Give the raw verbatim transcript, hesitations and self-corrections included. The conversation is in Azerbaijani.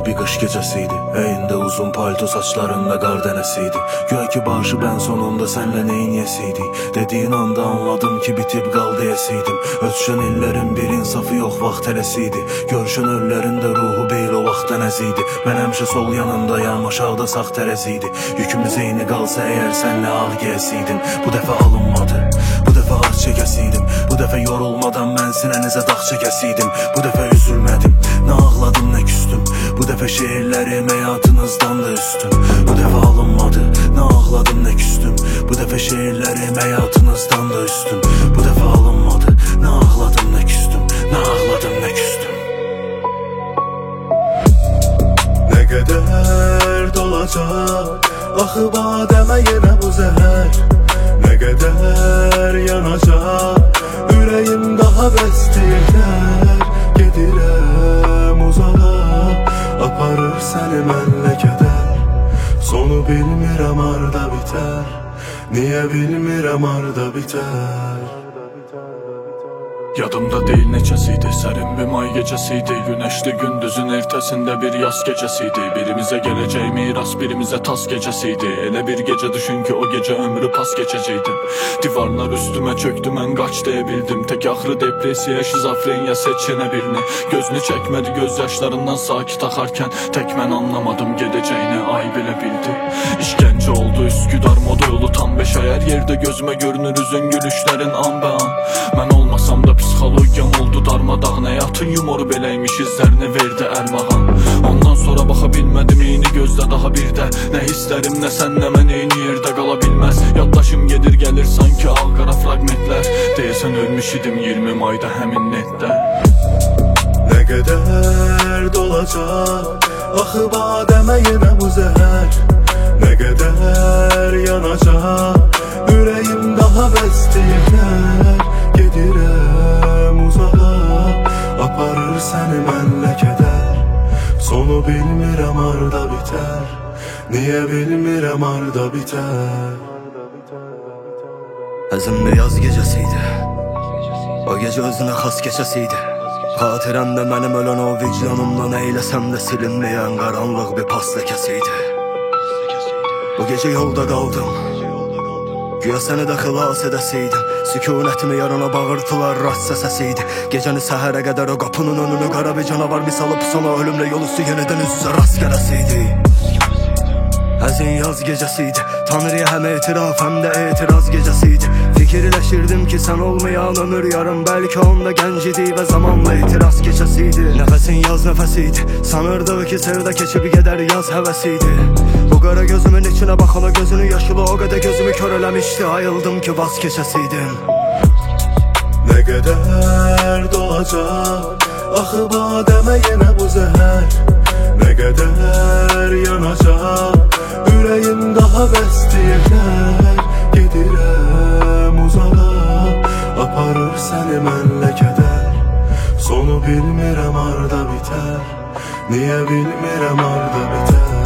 bir qış gecəsiydi. Əyində uzun palto, saçlarında qar dənəsiydi. Güya ki başı ben sonunda sənlə neyin yesiydik. Dediğin anda anladım ki bitib qaldı yesiydim. Ötüşən illərin bir insafı yox, vaxt tələsiydi. Görüşən öllərin də ruhu beyl o vaxtdan əziydi. Mən həmişə sol yanındayam, aşağıda sağ tərəziydi. Yükümüz eyni qalsa əgər sənlə ağ giyəsiydim. Bu dəfə alınmadı, bu dəfə ağ çəkəsiydim. Bu dəfə yorulmadan mən sinənizə dağ çəkəsiydim. Bu dəfə üzülmədim, nə ağladım nə küstüm. Bu dəfə şeirlərim həyatınızdan da üstün. Bu dəfə alınmadı, nə ağladım nə küstüm. Bu dəfə şeirlərim həyatınızdan da üstün. Bu dəfə alınmadı, nə ağladım nə küstüm. Nə ağladım nə küstüm. Nə qədər dolacaq axı badəmə yenə bu zəhər. Nə qədər yanacaq ürəyim daha bəstəyirlər. Gedirəm uzağa, aparır səni mənlə kədər. Sonu bilmirəm harda bitər, niyə bilmirəm harda bitər. Yadımda deyil neçəsiydi, sərin bir may gecəsiydi. Günəşli gündüzün ertəsində bir yaz gecəsiydi. Birimizə gələcək miras, birimizə tas gecəsiydi. Elə bir gecə düşün ki o gecə ömrü pas keçəcəkdim. Divarlar üstümə çöktü, mən qaç deyə bildim. Tək axırı depresiya, şizofreniya seçənə birini. Gözünü çəkmədi göz yaşlarından sakit axarkən. Tək mən anlamadım gedəcəyini, ay belə bildi. İşgəncə oldu Üsküdar moda yolu tam beş ay. Hər yerdə gözümə görünür üzün gülüşlərin an be an. Mən olmasam da psixologiyam oldu darmadağın. Həyatın yumoru beləymiş, izlərini verdi ərmağan. Ondan sonra baxa bilmədim eyni gözlə daha bir də. Nə hisslərim nə sən nə mən eyni yerdə qala bilməz. Yaddaşım gedir gəlir sanki ağ-qara fragmentlər. Deyəsən ölmüş idim iyirmi mayda həmin netdə. Nə qədər dolacaq axı badəmə yenə bu zəhər. Nə qədər yanacaq ürəyim daha bəstəyirlər. Gedirəm uzağa, aparır səni mənlə kədər. Sonu bilmirəm harda bitər, niyə bilmirəm harda bitər. Əzim bir yaz gecəsiydi, o gecə özünə xas keçəsiydi. Xatirəmdə mənim ölən o vicdanımdan eyləsəm də silinməyən qaranlıq bir pas ləkəsiydi. Bu gecə yolda qaldım, güya səni də xilas edəsiydim. Sükunətimi yarana bağırtılar rast səsiydi. Gecəni səhərə qədər o qapının önünü qara bir canavar misalı pusana ölümlə yol üstü yenidən üz-üzə rast gələsiydi. Həzin yaz gecəsiydi, Tanrıya həm etiraf həm də etiraz gecəsiydi. Fikirləşirdim ki sən olmayan ömür yarım, bəlkə onda gənc idi və zamanla etiraz keçəsiydi. Nəfəsin yaz nəfəsiydi, sanırdı ki sevdə keçib gedər yaz həvəsiydi. Bu qara gözümün içinə baxana gözünü yaşılı o qədər gözümü kör eləmişdi. Ayıldım ki vaz keçəsiydim. Nə qədər dolacaq axı badəmə yenə bu zəhər. Nə qədər yanacaq ürəyim daha bəstəyirlər. Gedirəm uzağa, aparır səni mənlə kədər. Sonu bilmirəm harda bitər, niyə bilmirəm harda bitər.